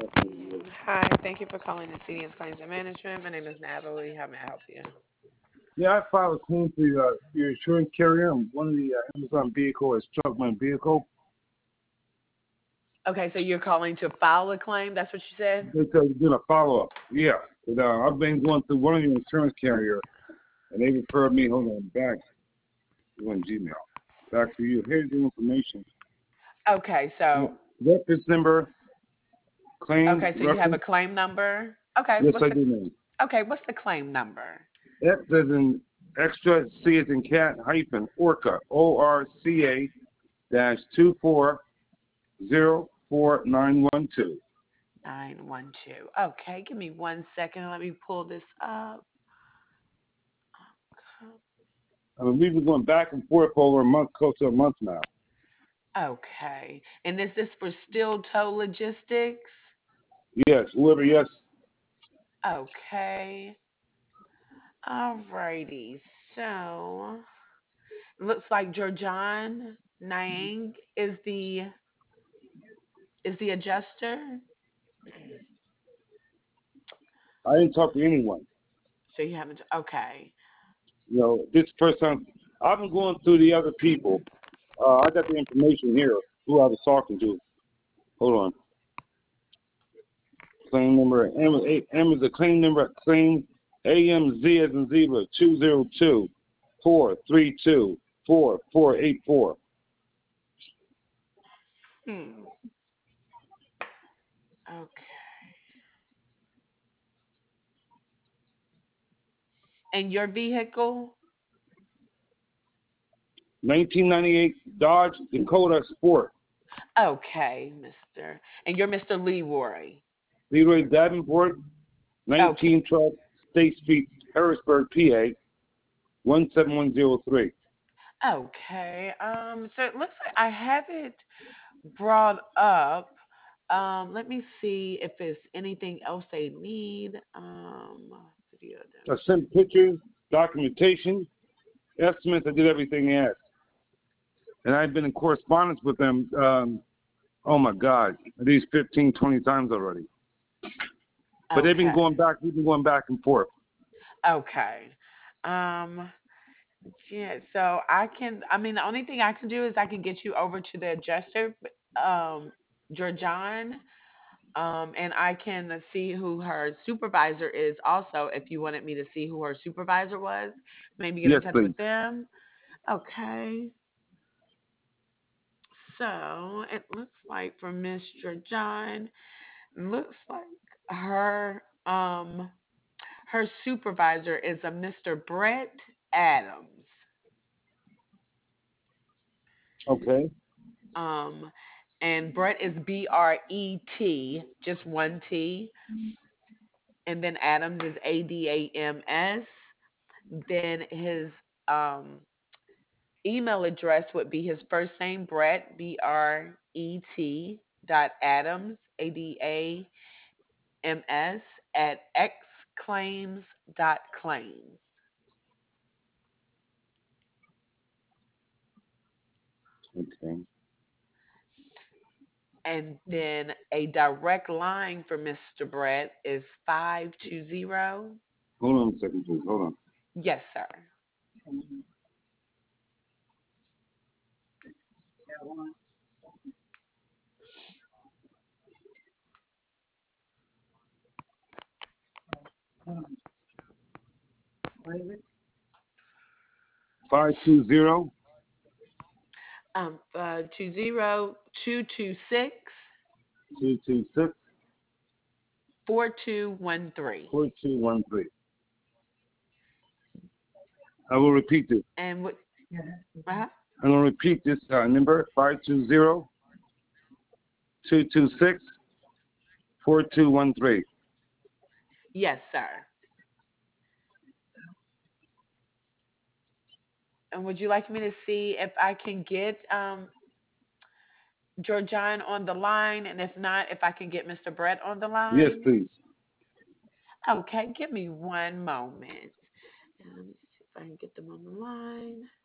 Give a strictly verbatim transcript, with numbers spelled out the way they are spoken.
Hi, thank you for calling the C D S Claims and Management. My name is Natalie. How may I help you? Yeah, I filed a claim for your, uh, your insurance carrier. One of the uh, Amazon vehicle has struck my vehicle. Okay, so you're calling to file a claim. That's what you said? They said they're doing a follow up. Yeah, but, uh, I've been going through one of your insurance carrier, and they referred me. Hold on, back on Gmail. Back to you. Here's the information. Okay, so Reference number, claim okay, so you have a reference. claim number. Okay, Yes, what's I the do know. okay? What's the claim number? X as in extra, C as in cat, hyphen, orca, O R C A dash two four zero four nine one two. Nine one two. Okay, give me one second. Let me pull this up. I mean, we've been going back and forth for over a month, close to a month now. Okay, and is this for Still Tow Logistics? Yes, whoever, yes. Okay. Alrighty. So looks like Georgian Niang is the is the adjuster. I didn't talk to anyone. So you haven't. Okay. You know, this first time, I've been going through the other people. Uh, I got the information here, who I was talking to. Hold on. Claim number, M, M is the claim number, claim A M Z as in zebra, two zero two four three two four four eight four. Hmm. Okay. And your vehicle? nineteen ninety-eight Dodge Dakota Sport. Okay, Mister. And you're Mister Leroy. Leroy Davenport, Okay. nineteen twelve State Street, Harrisburg, P A, one seven one zero three. Okay. Um. So it looks like I have it brought up. Um. Let me see if there's anything else they need. Um. Video I damage. sent pictures, documentation, estimates. I did everything they asked. And I've been in correspondence with them, um, oh my God, at least fifteen, twenty times already. But they've been Okay. going back, we've been going back and forth. Okay. Um. Yeah, so I can, I mean, the only thing I can do is I can get you over to the adjuster, um, Georgian, um, and I can see who her supervisor is also if you wanted me to see who her supervisor was. Maybe get in Yes, touch please. with them. Okay. So it looks like for Miss Georgian, looks like her, um, her supervisor is a Mister Brett Adams. Okay. Um, and Brett is B R E T, just one T, and then Adams is A D A M S. Then his um, email address would be his first name, Brett, B R E T, dot Adams, A D A M S, at xclaims dot claims. Okay. And then a direct line for Mister Brett is five two zero. Hold on a second, please. Hold on. Yes, sir. five two zero, Um, uh, two zero two two six two two six, four two one three. four two one three. I will repeat this. And what? Uh, I'm going to repeat this uh, number, five two zero, two two six, four two one three. yes, sir. And would you like me to see if I can get um, Georgian on the line, and if not, if I can get Mister Brett on the Yes, line? please. Okay, give me one moment. Um, let me see if I can get them on the line.